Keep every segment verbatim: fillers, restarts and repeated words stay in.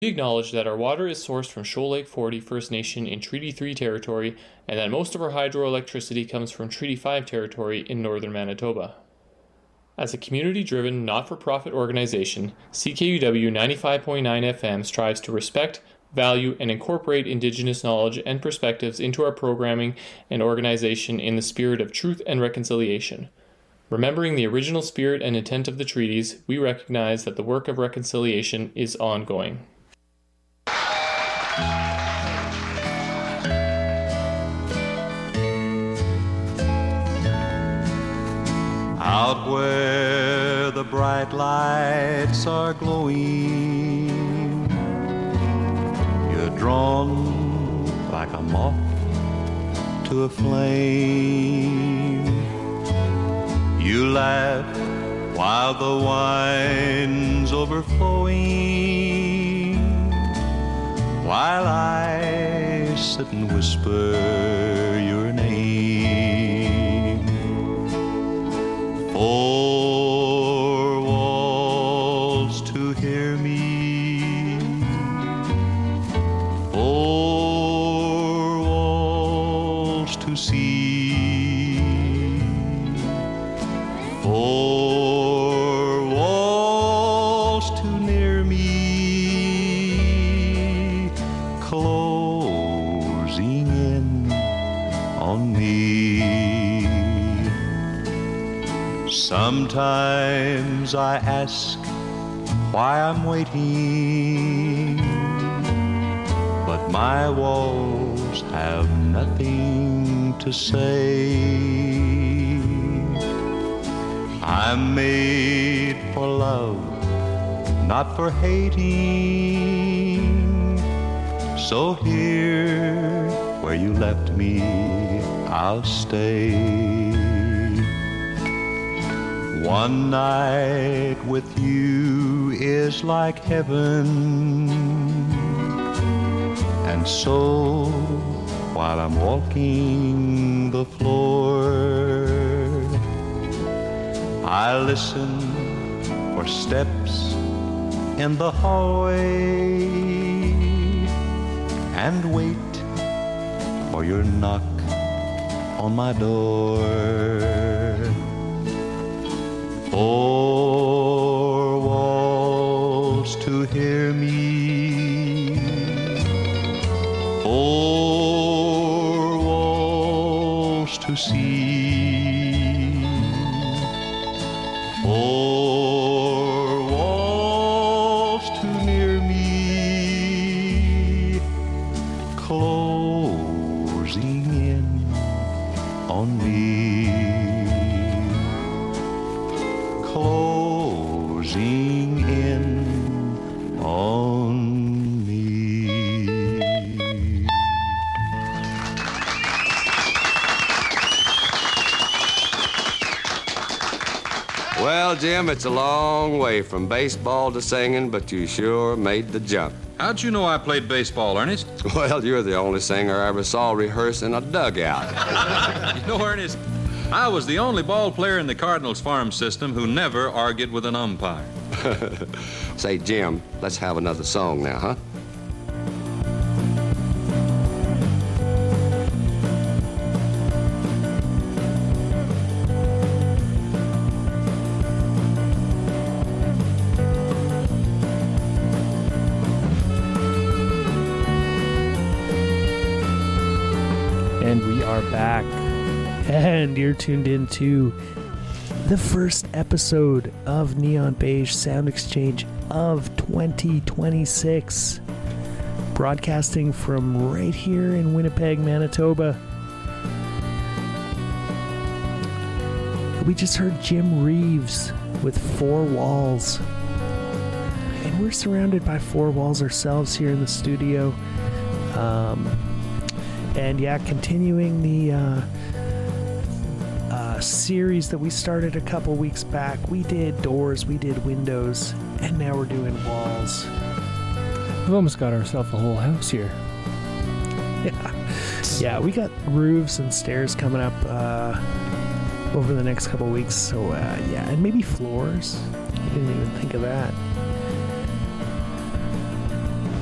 We acknowledge that our water is sourced from Shoal Lake forty First Nation in Treaty three territory, and that most of our hydroelectricity comes from Treaty five territory in northern Manitoba. As a community-driven, not-for-profit organization, C K U W ninety-five point nine F M strives to respect, value, and incorporate Indigenous knowledge and perspectives into our programming and organization in the spirit of truth and reconciliation. Remembering the original spirit and intent of the treaties, we recognize that the work of reconciliation is ongoing. Out where the bright lights are glowing, you're drawn like a moth to a flame. You laugh while the wine's overflowing, while I sit and whisper your name. Four walls to hear me, four walls to see, four walls too near me, closing in on me. Sometimes I ask why I'm waiting, but my walls have nothing to say. I'm made for love, not for hating. So here, where you left me, I'll stay. One night with you is like heaven, and so while I'm walking the floor, I listen for steps in the hallway and wait for your knock on my door. Four walls to hear me, four walls to see, four walls too near me, closing in on me. Closing in on me. Well, Jim, it's a long way from baseball to singing, but you sure made the jump. How'd you know I played baseball, Ernest? Well, you're the only singer I ever saw rehearse in a dugout. You know, Ernest, I was the only ball player in the Cardinals farm system who never argued with an umpire. Say, Jim, let's have another song now, huh? And we are back. And you're tuned into the first episode of Neon Beige Sound Exchange of twenty twenty-six. Broadcasting from right here in Winnipeg, Manitoba. We just heard Jim Reeves with Four Walls. And we're surrounded by four walls ourselves here in the studio. Um, and yeah, continuing the... Uh, series that we started a couple weeks back. We did doors, we did windows, and now we're doing walls. We've almost got ourselves a whole house here. Yeah, yeah, we got roofs and stairs coming up uh, over the next couple weeks. So uh, yeah, and maybe floors. I didn't even think of that.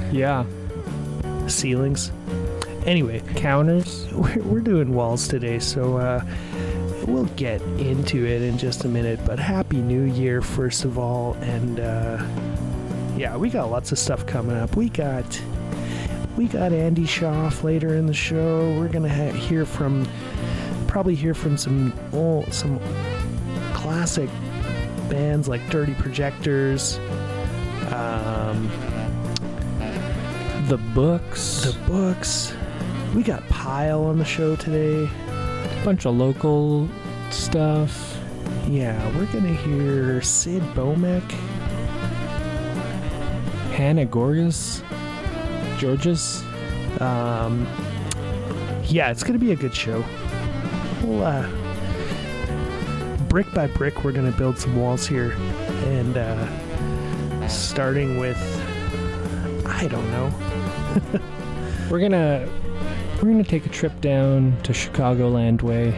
Yeah. ceilings. Anyway, Counters. we're, we're doing walls today, so uh, we'll get into it in just a minute. But Happy New Year, first of all, and uh, yeah, we got lots of stuff coming up. We got we got Andy Schaaf later in the show. We're gonna ha- hear from probably hear from some old some classic bands like Dirty Projectors. Um, The Books. the Books. We got Pile on the show today. Bunch of local stuff. Yeah, we're gonna hear Sid Bomek. Hannah Gorgas. Georges. Um, yeah, it's gonna be a good show. We'll, uh, brick by brick, we're gonna build some walls here, and uh, starting with, I don't know. We're gonna we're gonna take a trip down to Chicagoland Way.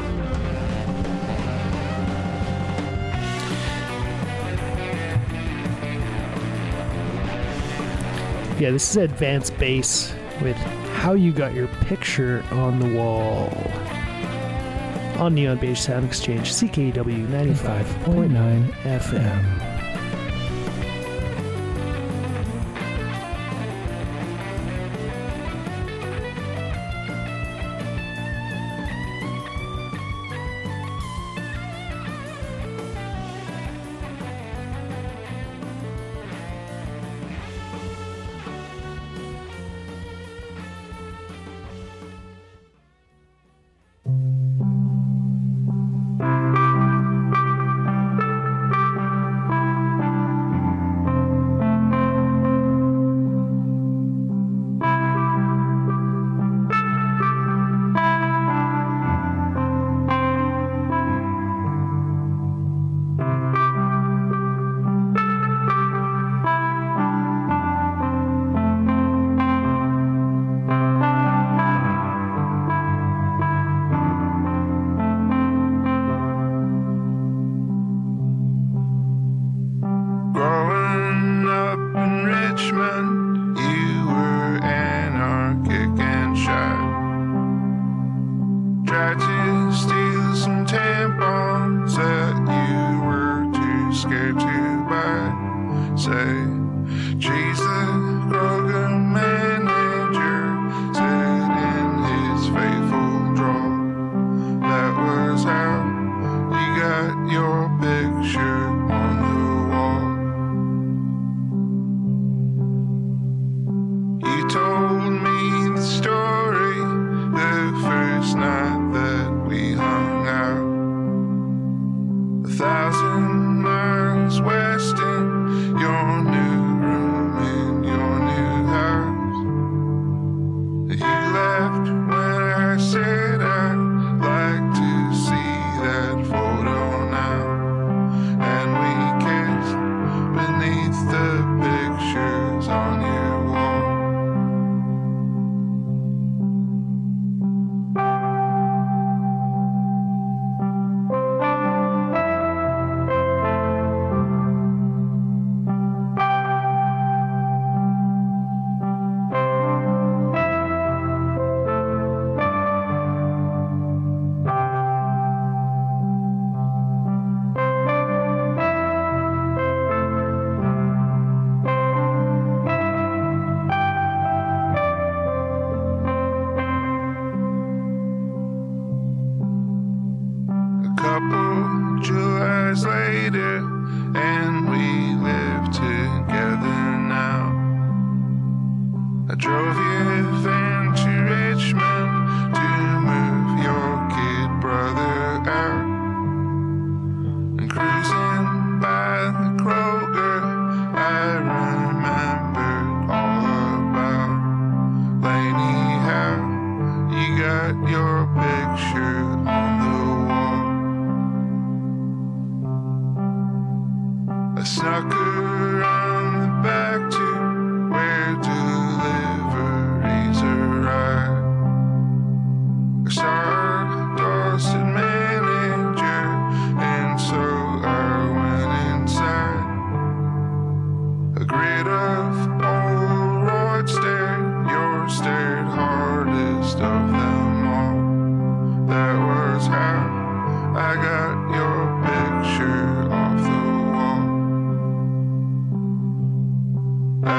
Yeah, this is Advanced Bass with How You Got Your Picture on the Wall on Neon Beige Sound Exchange, C K W ninety-five point nine F M.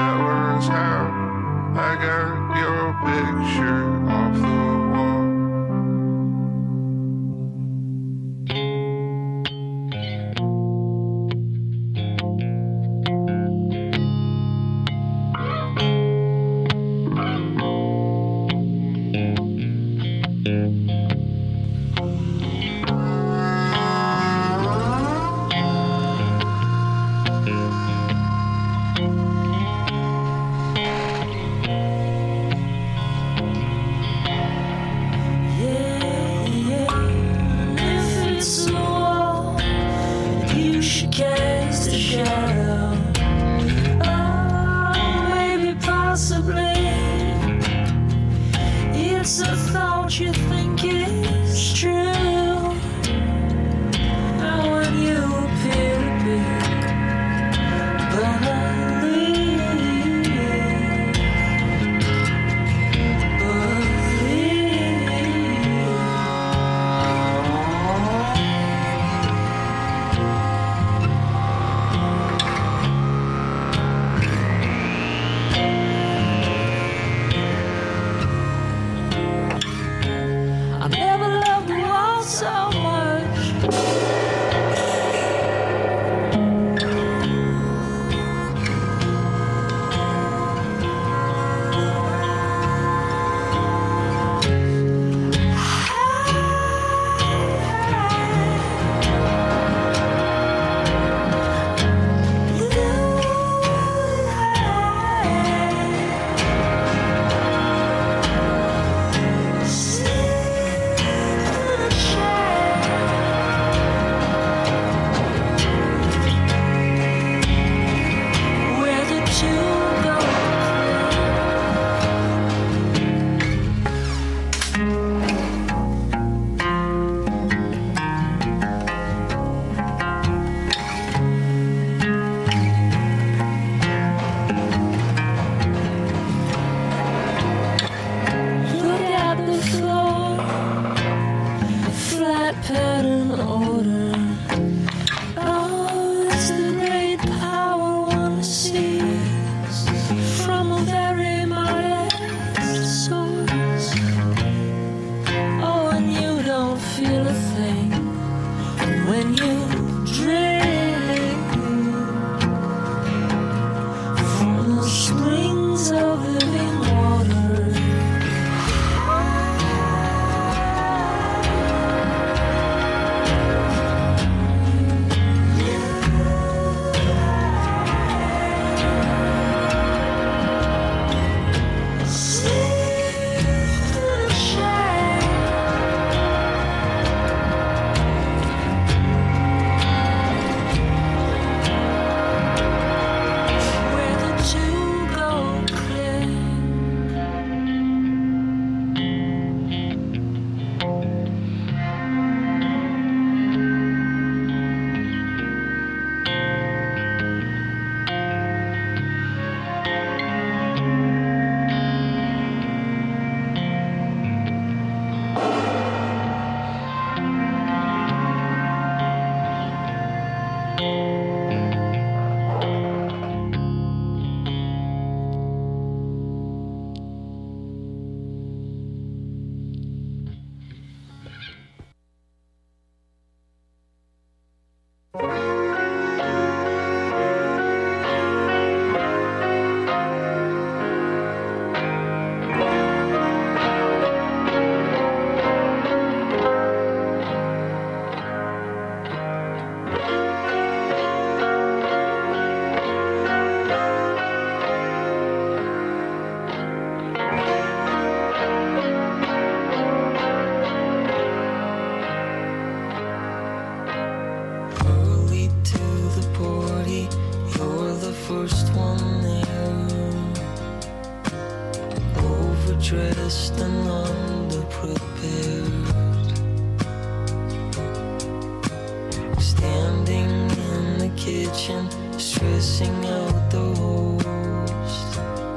that was how I got your picture off the wall. Dressed and underprepared, standing in the kitchen, stressing out the host,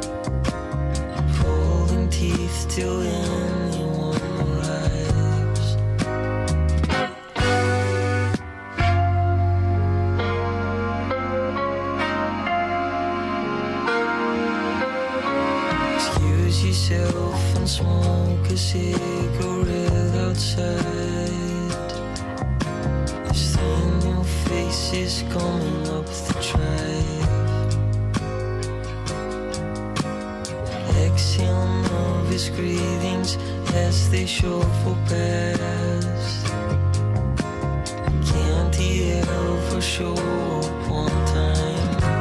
pulling teeth till anyone arrives. excuse yourself and smoke a cigarette outside. This thing your face is coming up the drive. Exhale nervous greetings as they shuffle past. Can't he ever show up one time?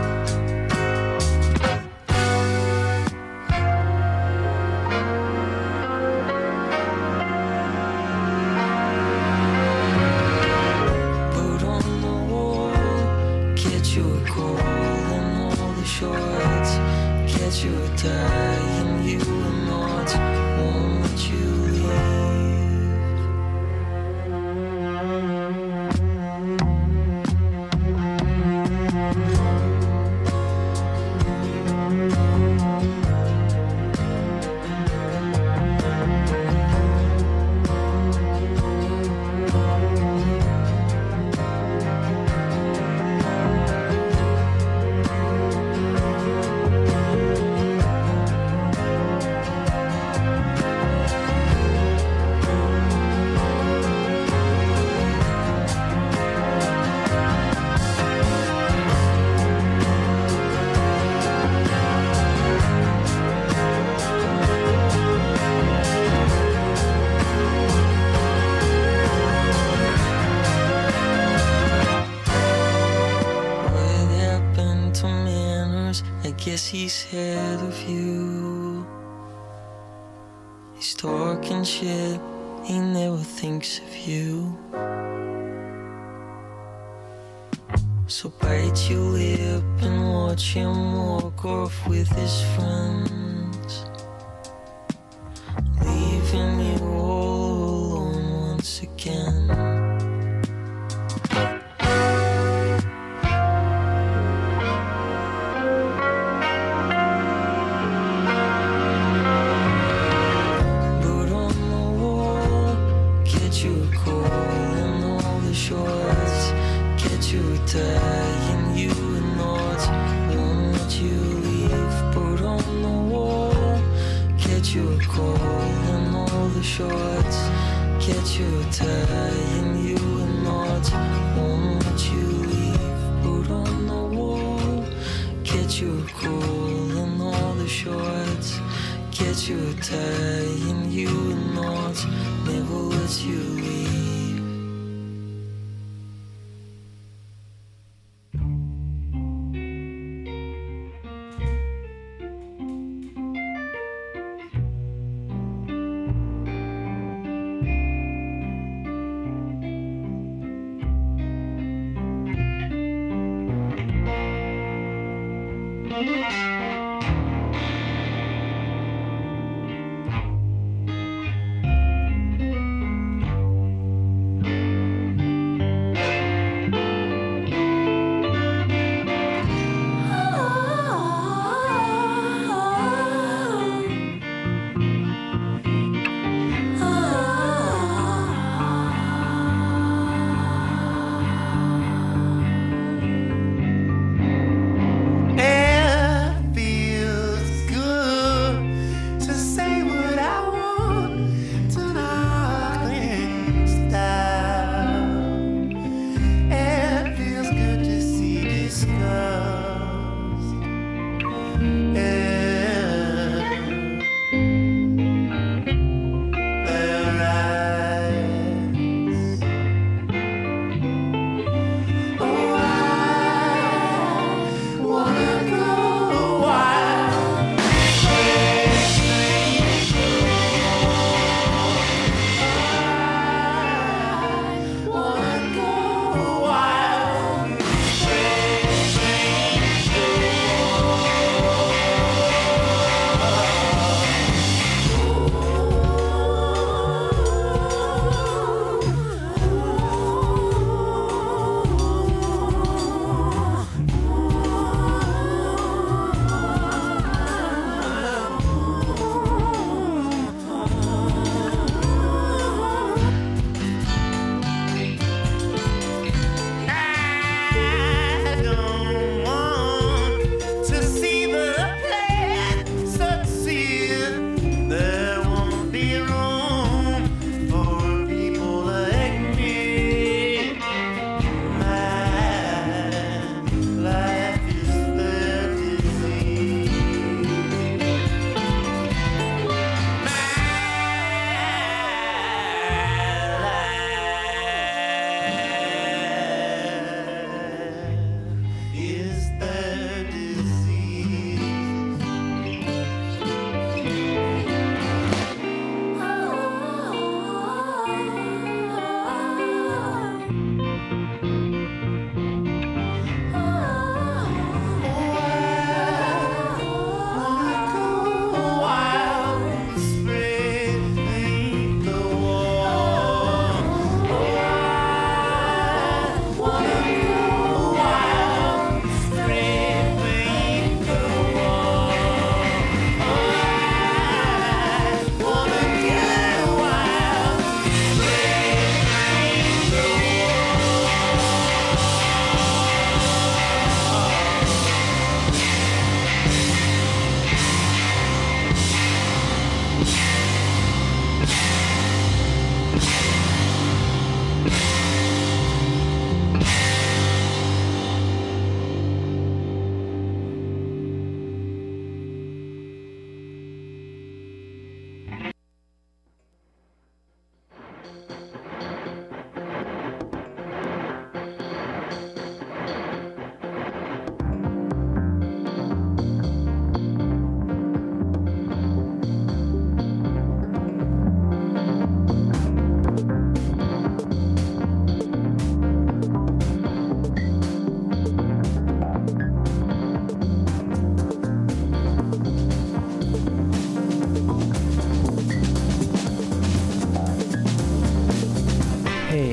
Put on the wall, get you a call and all the shorts, get you a tie and you a knot, won't let you leave. Guess he's ahead of you. He's talking shit, he never thinks of you. So bite your lip and watch him walk off with his friends, leaving you all alone once again. And you and not won't let you leave. Put on the wall, get you a call and all the shorts, get you a tie and you and not won't let you leave. Put on the wall, get you a call and all the shorts, get you a tie and you and not never let you leave.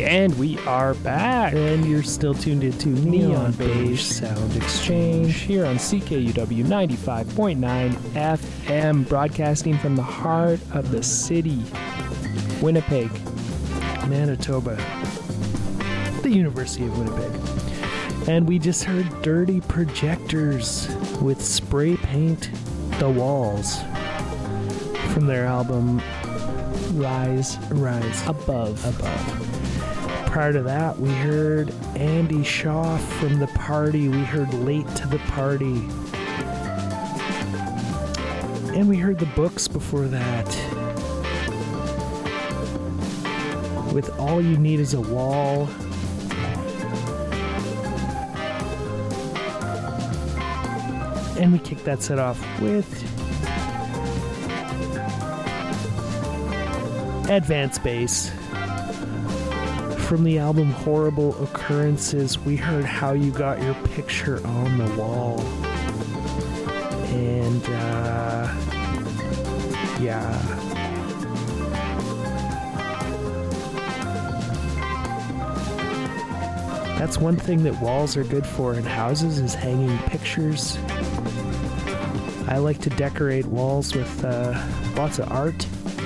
And we are back. And you're still tuned into Neon, Neon Beige Beige Sound Exchange. Exchange here on C K U W ninety-five point nine F M, broadcasting from the heart of the city, Winnipeg. Manitoba, the University of Winnipeg. And we just heard Dirty Projectors with Spray Paint the Walls from their album Rise Rise Above. Above. Prior to that, we heard Andy Shaw from The Party. We heard Late to the Party. And we heard The Books before that, with All You Need Is a Wall. And we kicked that set off with Advanced Bass. From the album Horrible Occurrences, we heard How You Got Your Picture on the Wall. And, uh, yeah. That's one thing that walls are good for in houses, is hanging pictures. I like to decorate walls with uh, lots of art.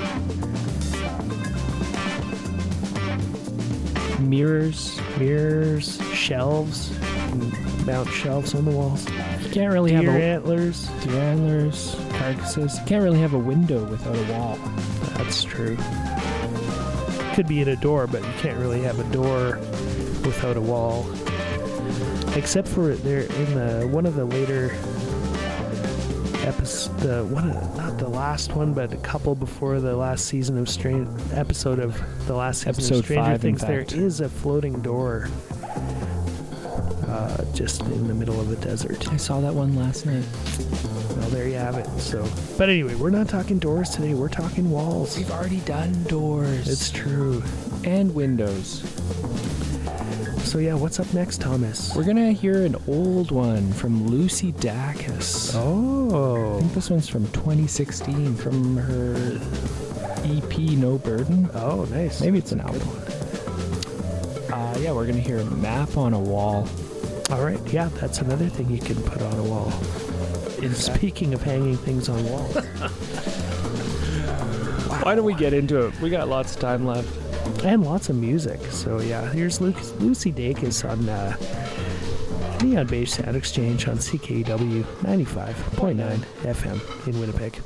Mirrors, mirrors, shelves. You can mount shelves on the walls. You can't really Deer have a antlers. deer antlers, carcasses. You can't really have a window without a wall. That's true. Could be in a door, but you can't really have a door without a wall. Except for there in the one of the later episodes, the one of, not the last one, but a couple before the last season of Stranger episode of the last season Episode of Stranger five, Things, in there fact. is a floating door uh, just in the middle of the desert. I saw that one last night. Well, there you have it. So, but anyway, we're not talking doors today. We're talking walls. We've already done doors. It's true. And windows. So yeah, what's up next, Thomas? We're gonna hear an old one from Lucy Dacus. I Oh. think this one's from twenty sixteen, from her E P No Burden. Oh, nice. Maybe it's an album. Uh, yeah, we're gonna hear a Map on a Wall. All right. Yeah, that's another thing you can put on a wall. And speaking of hanging things on walls, Why don't we get into it? We got lots of time left. and lots of music. So yeah, here's Luke, Lucy Dacus on uh, Neon Beige Sound Exchange on C K W ninety-five point nine F M in Winnipeg.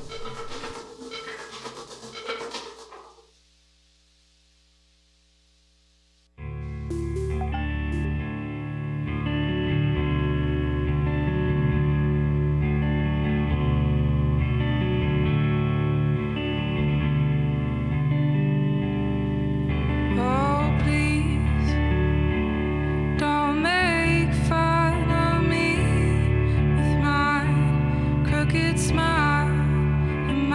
Oh, please don't make fun of me with my crooked smile and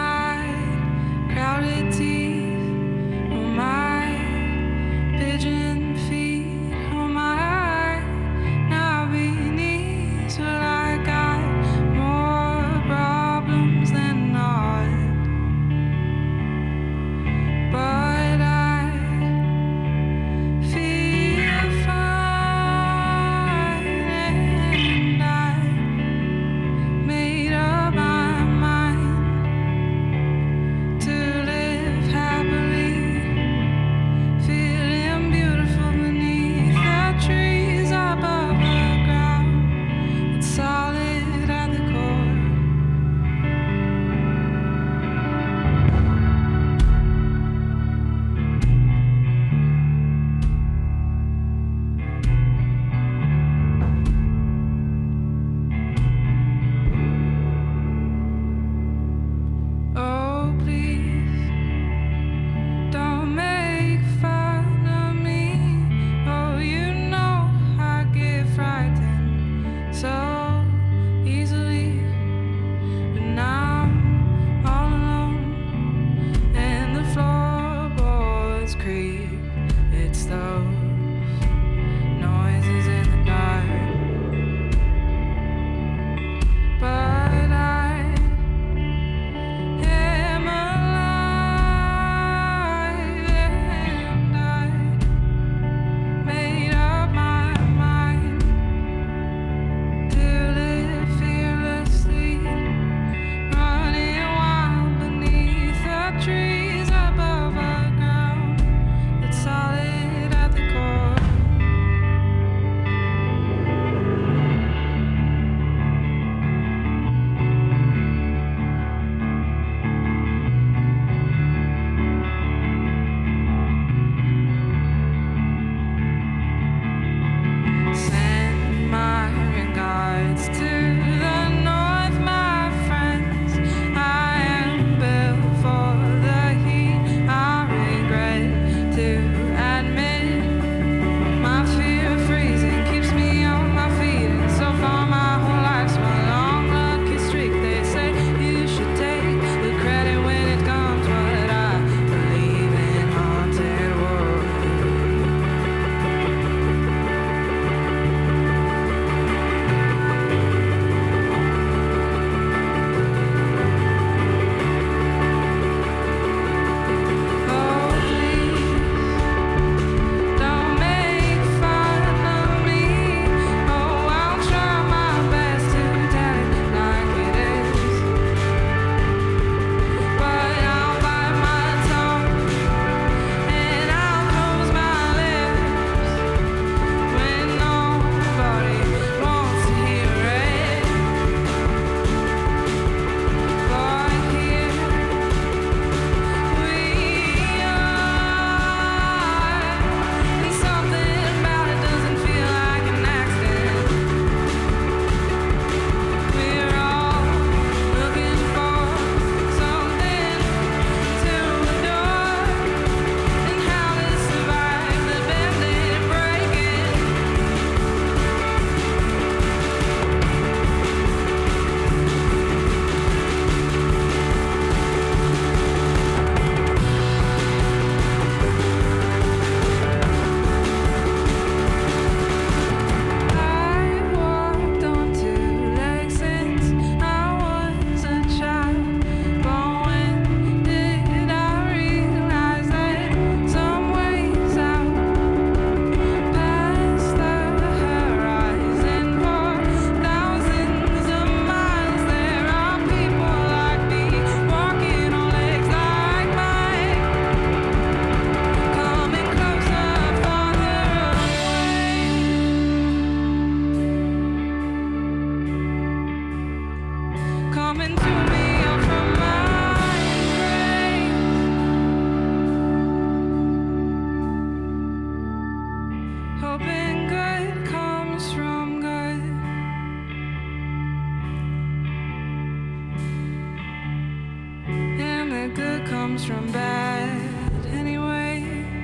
that good comes from bad anyway.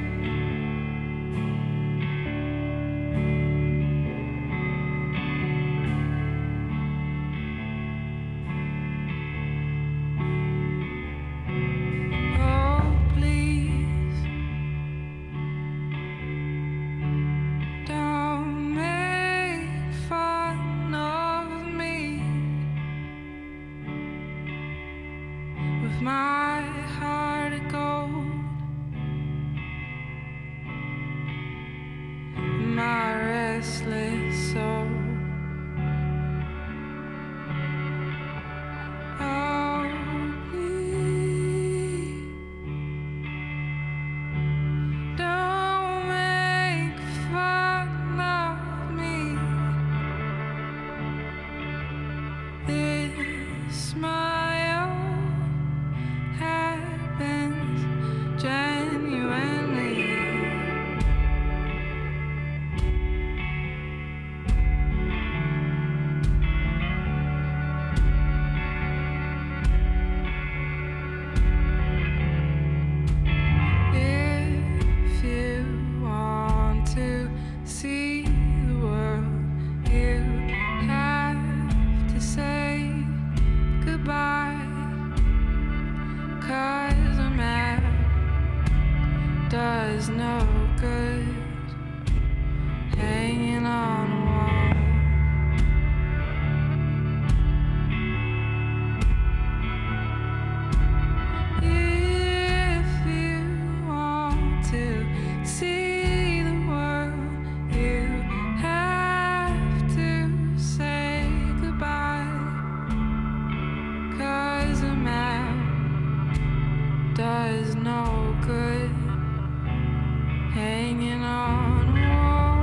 Oh, please don't make fun of me with my heart of gold, my restless soul. Oh, please don't make fun of me. This smile happens genuinely. If you want to see the world, you have to say goodbye. 'Cause a map does no good hanging on a wall. If you want to see the world, you have to say goodbye. 'Cause a map does no good hanging on a wall.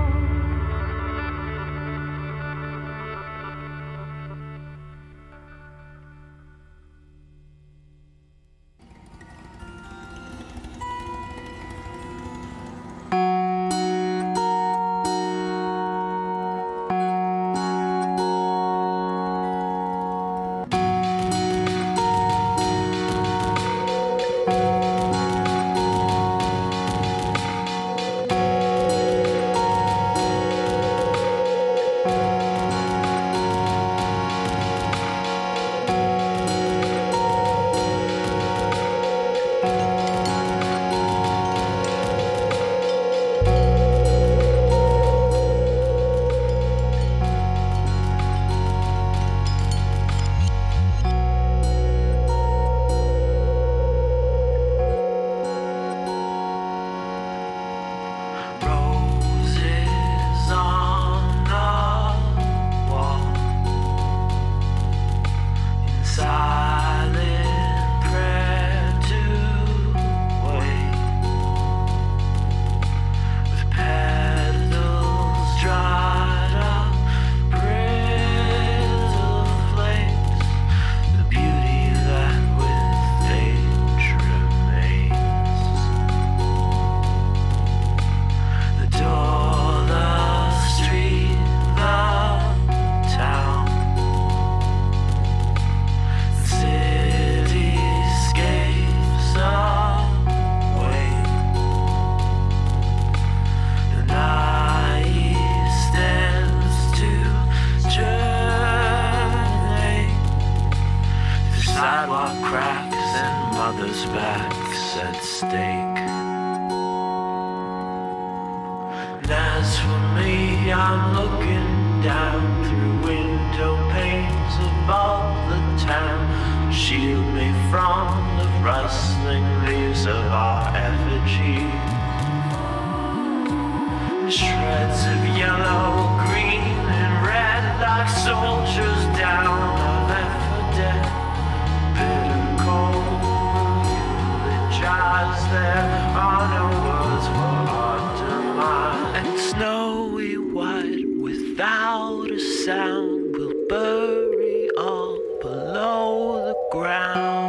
Roses on the wall, in silent prayer to wait, with petals dried up, brittle flakes, the beauty that with age remains. The door, the street, the town, the cityscapes away. The night stands to journey through sidewalk cracks and mothers' backs at stake. And as for me, I'm looking down through window panes above the town, shield me from the rustling leaves of our effigy. Shreds of yellow, green, and red, like soldiers down are left for dead. Bitter cold, eulogize, there are no words for our demise. And snowy white without a sound will bury all below the ground.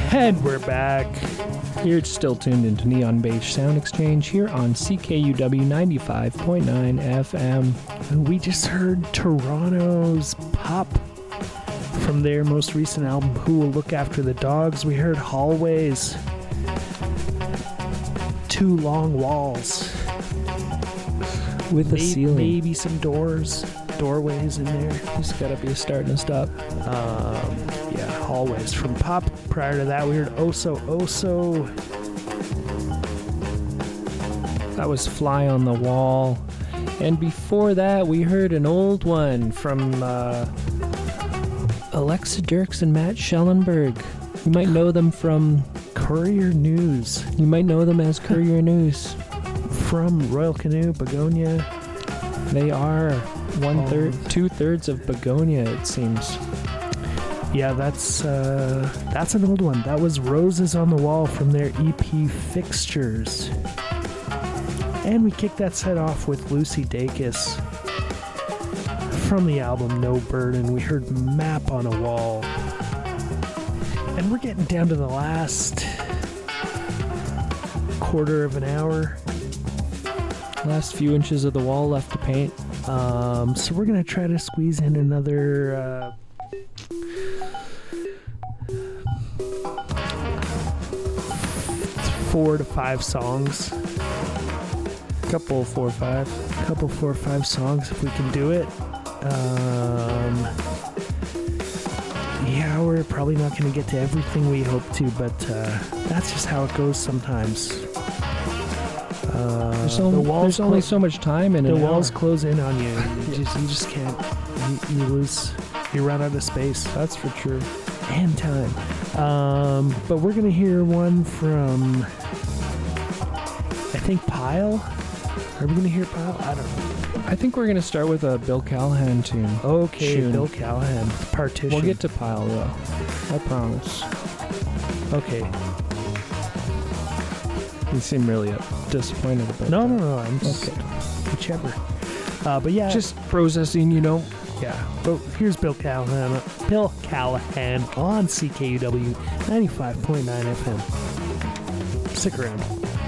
And we're back. You're still tuned into Neon Beige Sound Exchange here on C K U W ninety-five point nine F M. And we just heard Toronto's Pup from their most recent album, Who Will Look After the Dogs. We heard Hallways, Two Long Walls with a maybe, ceiling. Maybe some doors, doorways in there. There's gotta be a start and a stop. Um, yeah, Hallways from Pup. Prior to that, we heard Oso Oso. That was Fly on the Wall. And before that, we heard an old one from uh, Alexa Dirks and Matt Schellenberg. You might know them from Courier News. You might know them as Courier News. From Royal Canoe, Begonia. They are one third, two thirds of Begonia, it seems. Yeah, that's uh, that's an old one. That was Roses on the Wall from their E P Fixtures. And we kicked that set off with Lucy Dacus from the album No Burden. We heard Map on a Wall. And we're getting down to the last quarter of an hour. Last few inches of the wall left to paint. Um, so we're going to try to squeeze in another... Uh, four to five songs. Couple four or five. Couple four or five songs if we can do it. Um, yeah, we're probably not going to get to everything we hope to, but uh, that's just how it goes sometimes. Uh, there's only, the walls there's only clo- so much time in it. The an walls hour. close in on you. You just you just can't. You, you lose. You run out of space. That's for sure. And time. Um, but we're gonna hear one from. I think Pile. Are we gonna hear Pile? I don't know. I think we're gonna start with a Bill Callahan tune. Okay, Tune. Bill Callahan. Partition. We'll get to Pile though. I promise. Okay. You seem really disappointed about No, that. no, no. I'm just, Okay. whichever. Uh, but yeah, Just processing, you know. yeah. But here's Bill Callahan. Bill Callahan on C K U W ninety-five point nine F M. Stick around.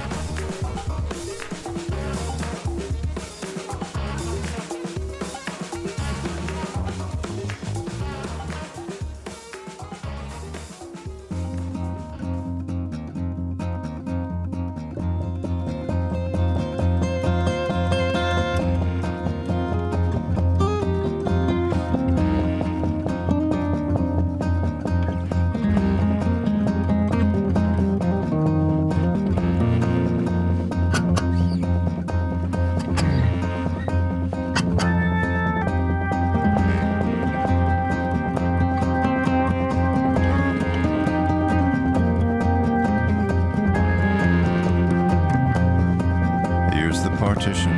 Here's the partition.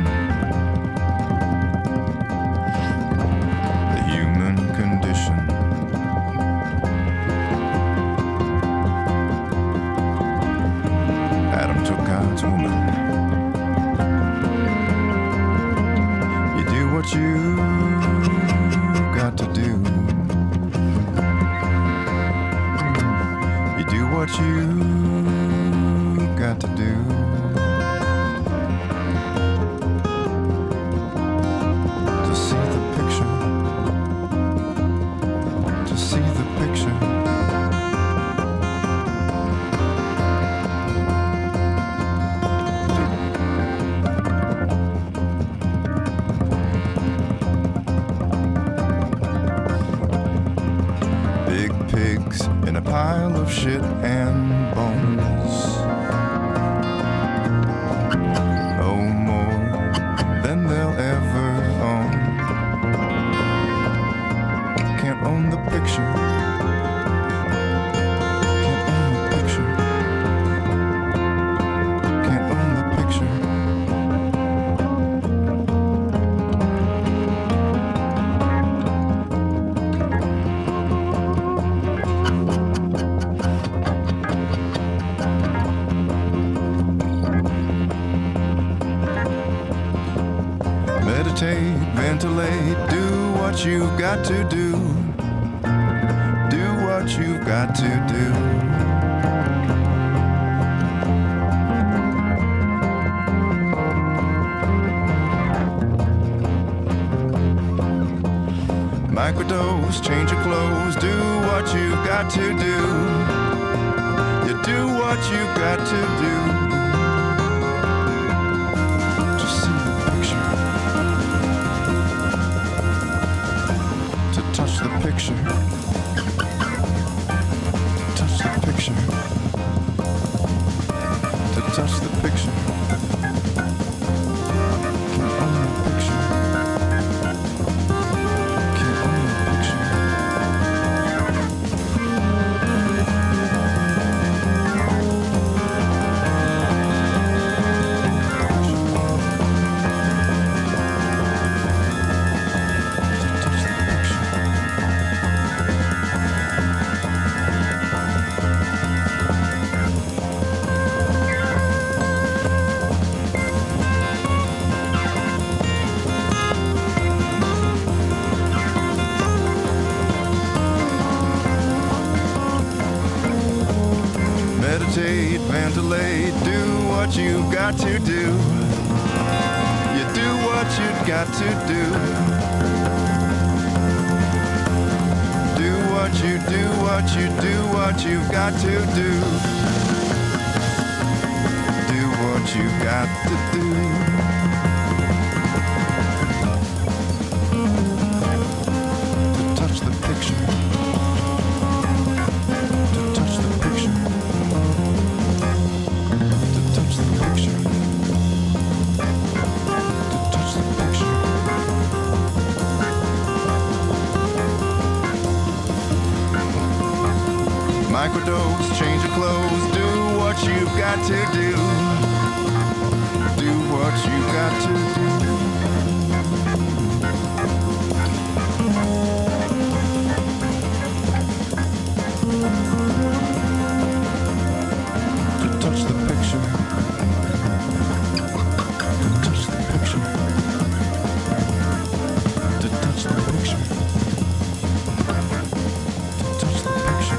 The human condition. Adam took God's woman. You do what you got to do. You do what you got to do. To see the picture. To see the picture. Big pigs in a pile of shit and bones. Oh, more than they'll ever own. Can't own the picture. Can't own the picture. Can't own the picture. Meditate, ventilate, do what you've got to do. Do what you've got to do. Microdose, change your clothes, do what you've got to do. You do what you've got to do. Just see the picture. To touch the picture. To touch the picture. To touch the picture. Meditate, ventilate, do what you've got to do. You do what you've got to do. Do what you do, what you do, what you've got to do. Do what you've got to do. To touch the picture. To touch the picture. To touch the picture. To touch the picture. Microdose, change your clothes, do what you've got to do. Do what you've got to do. To touch the picture. To touch the picture. To touch the picture. To touch the picture.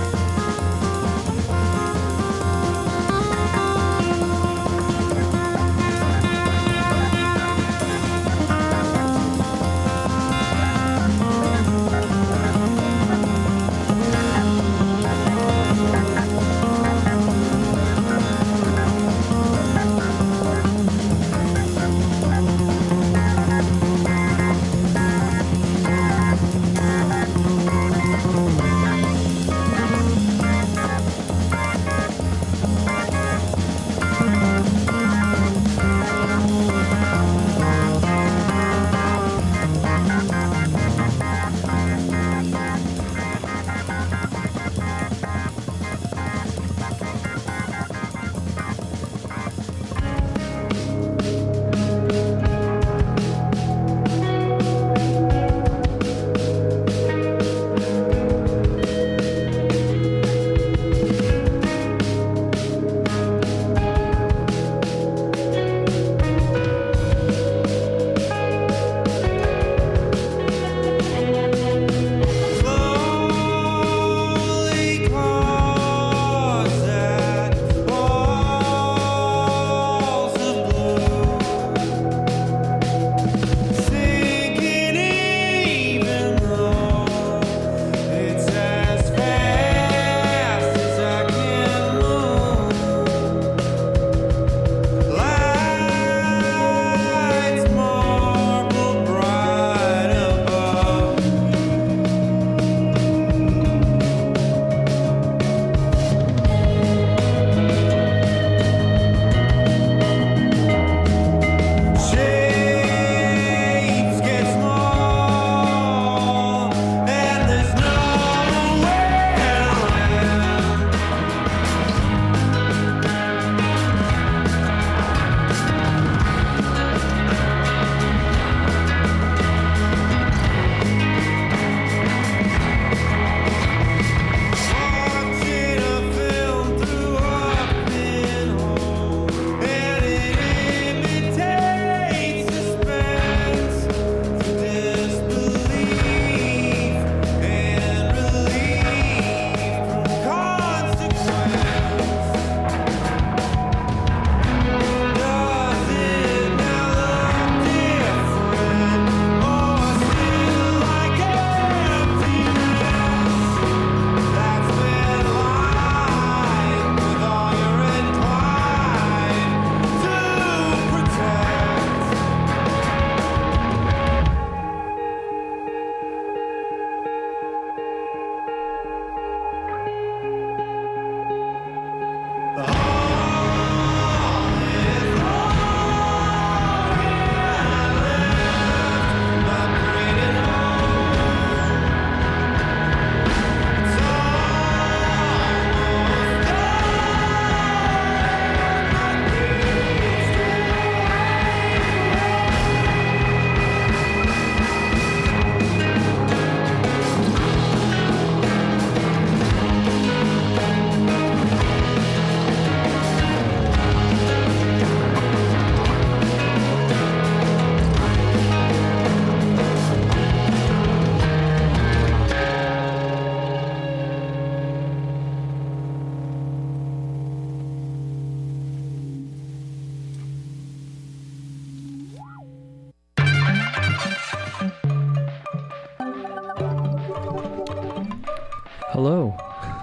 Hello.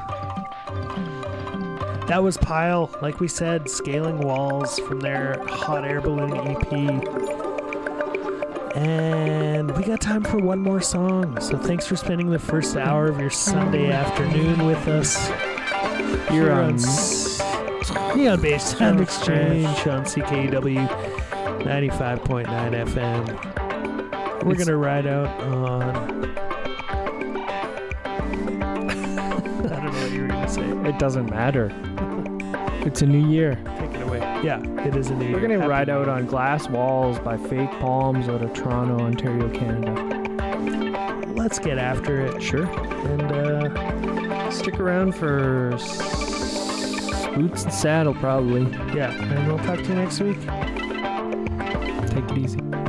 That was Pile, like we said, Scaling Walls from their Hot Air Balloon E P. And we got time for one more song. So thanks for spending the first hour of your Sunday afternoon with us. You're on Neon Beige Sound Exchange on C K W ninety-five point nine F M. We're going to ride out on... I don't know what you were going to say. It doesn't matter. It's a new year. Take it away. Yeah, it is a new We're year. going to Happy ride New out Year. on Glass Walls by Fake Palms out of Toronto, Ontario, Canada. Let's get after it. Sure. And uh, stick around for s- Boots and Saddle, probably. Yeah, and we'll talk to you next week. Take it easy.